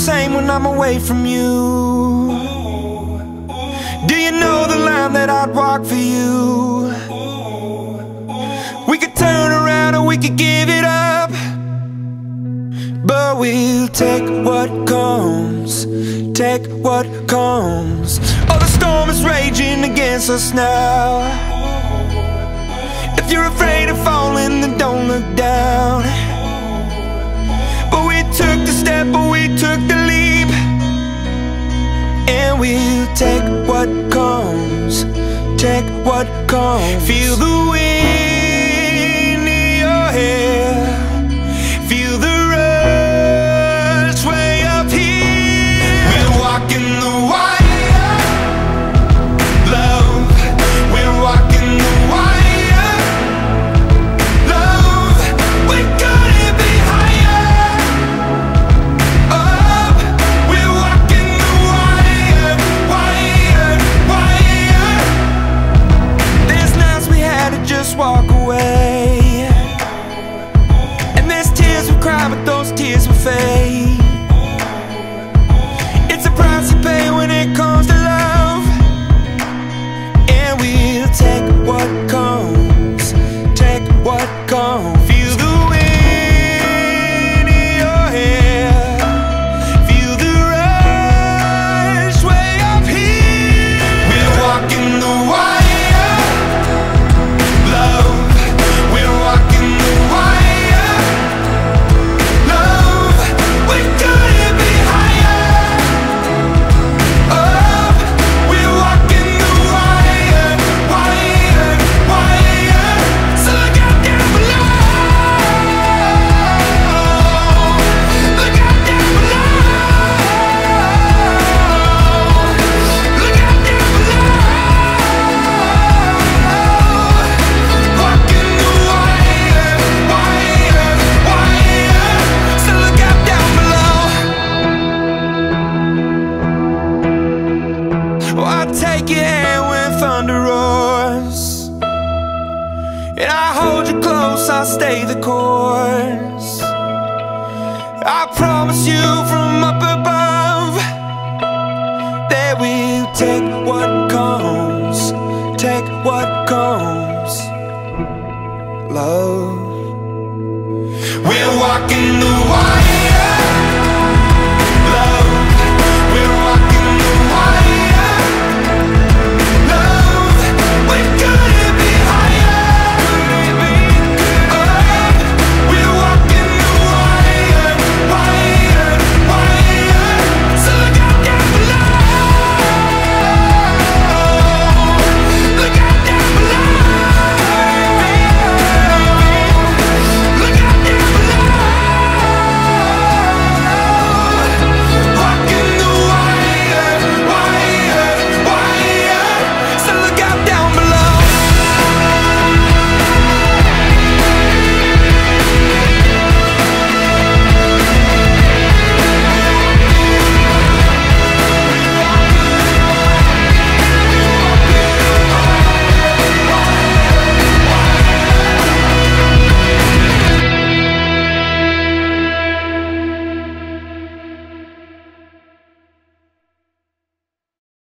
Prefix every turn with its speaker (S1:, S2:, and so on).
S1: same when I'm away from you. Do you know the line that I'd walk for you? We could turn around or we could give it up, but we'll take what comes, take what comes. Oh, the storm is raging against us now. If you're afraid of falling, then don't look down. But we took the step, but we took the leap, and we'll take what comes, take what comes. Feel the wind in your hair, feel the rush way up here. We're walking the wire, love. We're walking the wire, love. We couldn't be higher up. We're walking the wire, wire, wire. There's nights we had to just walk away, and there's tears we cry, but those tears will fade. It's a price to pay when it comes to love, and we'll take what comes, take what comes. Feel the wind in your hair, feel the rush way up here. We're walking the wire, love. We're walking the wire, love. We couldn't be higher up. We're walking the wire, wire, wire. So look out down below, look out down below, look out down below. Walking the wire, wire, wire. So look out down below. Oh, I'll take your hand when thunder roars, and I hold you close, I'll stay the course. I promise you from up above that we'll take what comes, take what comes, love. We're walking the wire.